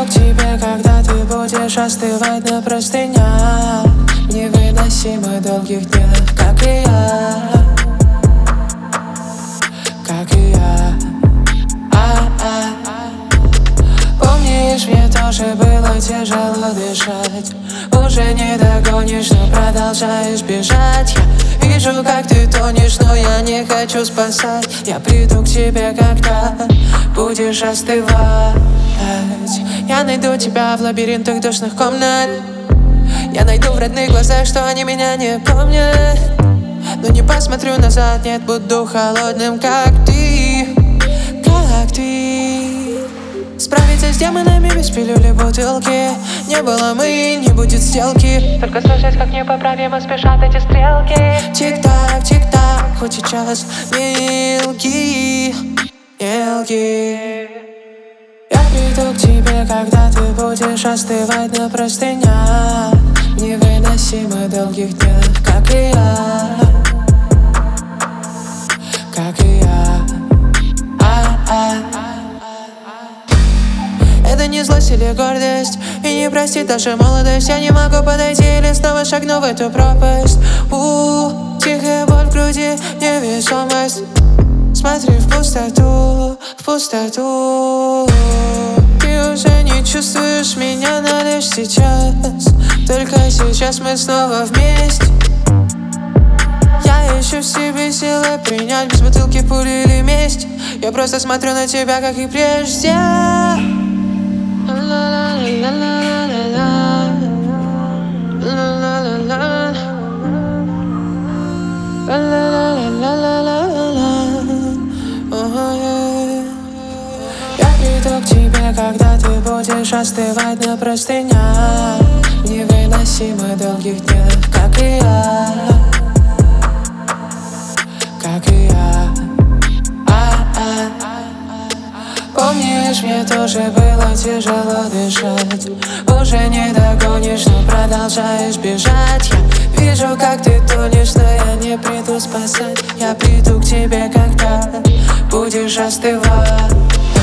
к тебе, когда ты будешь остывать на простынях в невыносимо долгих днях, как и я, как и я. Помнишь, мне тоже было тяжело дышать. Уже не догонишь, но продолжаешь бежать. Я вижу, как ты тонешь, но я не хочу спасать. Я приду к тебе, когда будешь остывать. Я найду тебя в лабиринтах душных комнат. Я найду в родных глазах, что они меня не помнят. Но не посмотрю назад, нет, буду холодным, как ты, как ты. Справиться с демонами без пилюли, бутылки. Не было мы, не будет сделки. Только слышать, как непоправимо спешат эти стрелки. Тик-так, тик-так, хоть сейчас мелкий, мелкий. Я приду к тебе, когда ты будешь остывать на простынях в невыносимо долгих днях, как и я, как и я. Это не злость или гордость, и не простит даже молодость. Я не могу подойти или снова шагну в эту пропасть. Тихая боль в груди, невесомость. Смотри в пустоту, в пустоту. Ты уже не чувствуешь меня, но лишь сейчас. Только сейчас мы снова вместе. Я ищу в себе силы принять без бутылки, пули или месть. Я просто смотрю на тебя, как и прежде. Я приду к тебе, когда ты будешь остывать на простынях в невыносимо долгих днях, как и я, как и я. Помнишь, мне тоже было тяжело дышать. Уже не догонишь, но продолжаешь бежать. Я вижу, как ты тонешь, но я не приду спасать. Я приду к тебе, когда будешь остывать.